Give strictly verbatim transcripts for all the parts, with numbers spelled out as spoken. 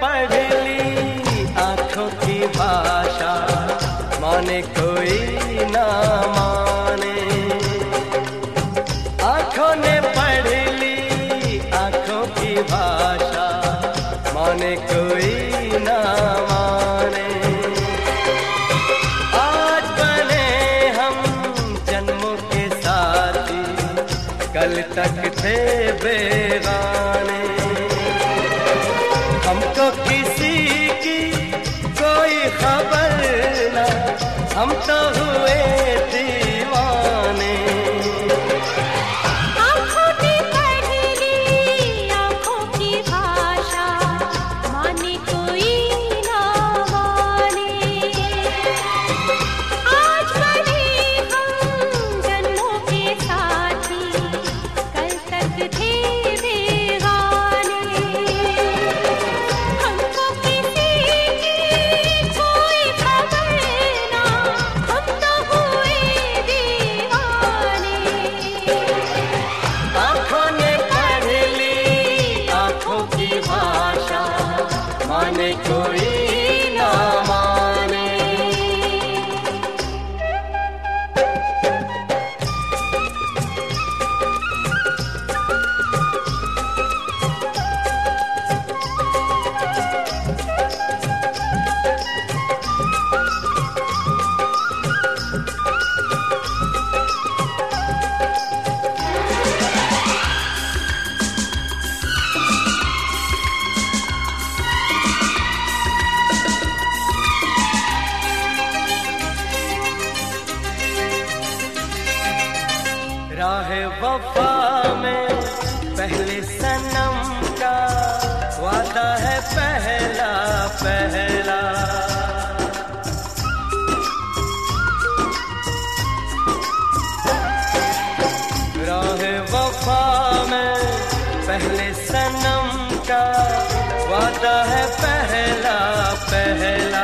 पढ़ ली आँखों की भाषा, माने कोई ना माने। आँखों ने पढ़ ली आँखों की भाषा, माने कोई ना माने। आज बने हम जन्मों के साथी, कल तक थे बेगाने। हमको किसी की कोई खबर ना, हम तो हुए दीवाने। आँखों ने पढ़ ली आँखों की भाषा, माने कोई ना माने। आज बने हम जन्मों के साथी, कल तक थे कोई ना माने। राहे वफा में पहले सनम का वादा है पहला पहला। राहे वफा में पहले सनम का वादा है पहला पहला।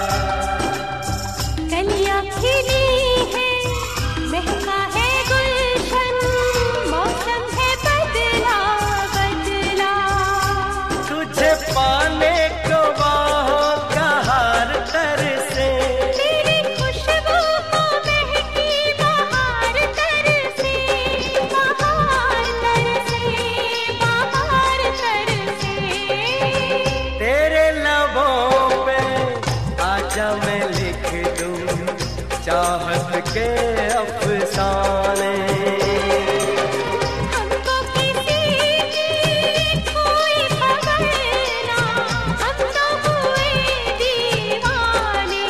कलियां खिली है, महका है गुलशन, मौसम है बदला बदला। तुझे पाने को बाहों का हार तरसे, तेरी खुशबू को महकी बहार तरसे, बहार तरसे, बहार तरसे। तेरे लबों पे आजा मैं लिख दूं चाहत के अफसाने। हमको किसी की कोई खबर ना, हम तो हुए दीवाने।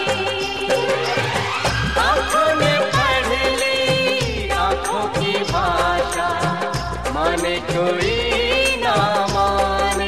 आँखों ने पढ़ ली आँखों की भाषा, माने कोई ना माने।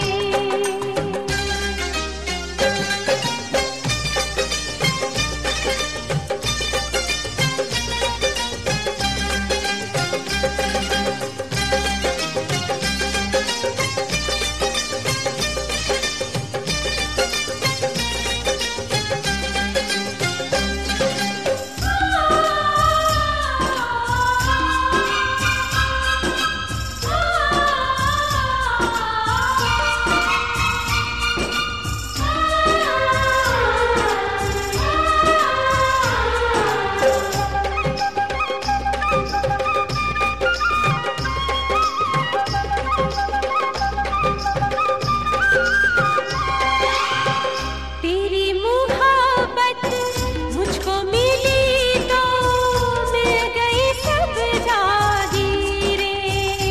तेरी मुहब्बत मुझको मिली तो मिल गई सब जागीरें।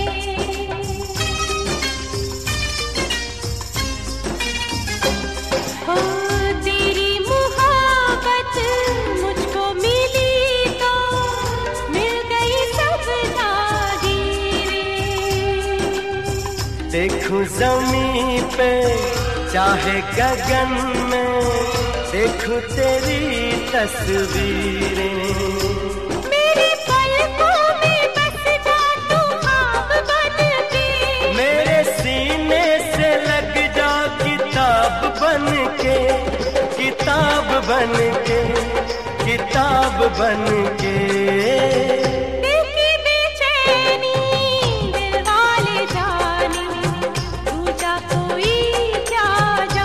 हो तेरी मुहब्बत मुझको मिली तो मिल गई सब जागीरें। देखूं ज़मीं पे चाहे गगन में, देखूं तेरी तस्वीरें। मेरे पलकों में बस जा तू ख्वाब बन के, मेरे सीने से लग जा किताब बन के, किताब बन के, किताब बन के। दिल की बेचैनी दिल वाले जाने, तू जा कोई क्या जाने।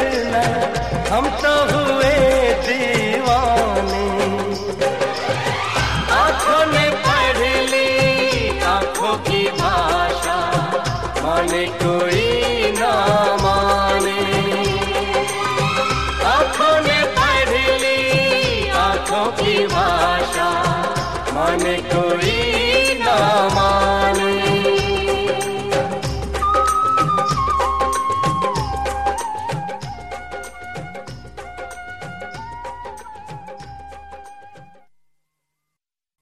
वरना हम तो हुए दीवाने। आंखों ने पढ़ ली आंखों की भाषा, माने कोई ना माने। आंखों ने पढ़ ली आंखों की भाषा, माने